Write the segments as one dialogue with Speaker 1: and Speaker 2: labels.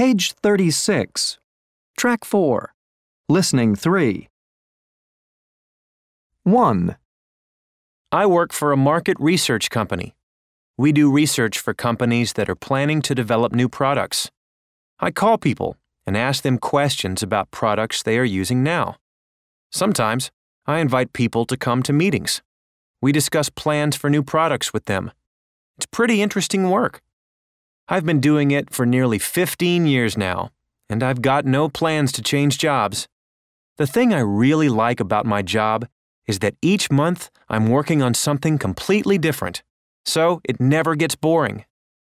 Speaker 1: Page 36. Track 4. Listening 3. 1,
Speaker 2: I work for a market research company. We do research for companies that are planning to develop new products. I call people and ask them questions about products they are using now. Sometimes I invite people to come to meetings. We discuss plans for new products with them. It's pretty interesting work. I've been doing it for nearly 15 years now, and I've got no plans to change jobs. The thing I really like about my job is that each month I'm working on something completely different, so it never gets boring.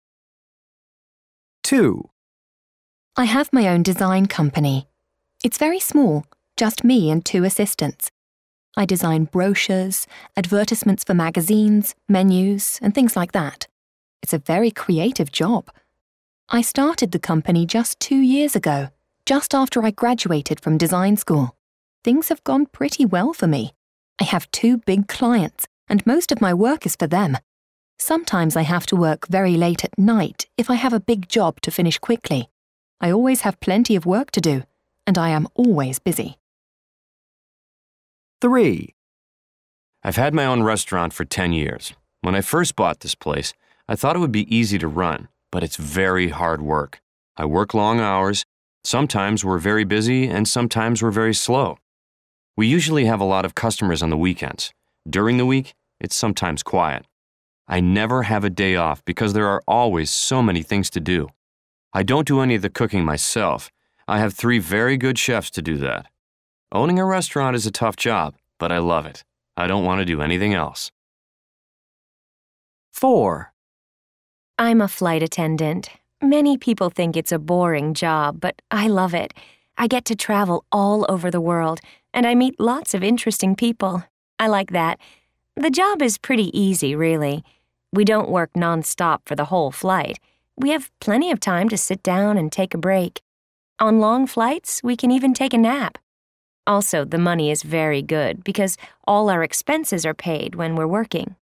Speaker 1: 2,
Speaker 3: I have my own design company. It's very small, just me and 2 assistants. I design brochures, advertisements for magazines, menus, and things like that. It's a very creative job. I started the company just 2 years ago, just after I graduated from design school. Things have gone pretty well for me. I have 2 big clients, and most of my work is for them. Sometimes I have to work very late at night if I have a big job to finish quickly. I always have plenty of work to do, and I am always busy.
Speaker 1: 3,
Speaker 4: I've had my own restaurant for 10 years. When I first bought this place, I thought it would be easy to run, but it's very hard work. I work long hours. Sometimes we're very busy, and sometimes we're very slow. We usually have a lot of customers on the weekends. During the week, it's sometimes quiet. I never have a day off because there are always so many things to do. I don't do any of the cooking myself. I have 3 very good chefs to do that. Owning a restaurant is a tough job, but I love it. I don't want to do anything else.
Speaker 1: 4,
Speaker 5: I'm a flight attendant. Many people think it's a boring job, but I love it. I get to travel all over the world, and I meet lots of interesting people. I like that. The job is pretty easy, really. We don't work non-stop for the whole flight. We have plenty of time to sit down and take a break. On long flights, we can even take a nap. Also, the money is very good because all our expenses are paid when we're working.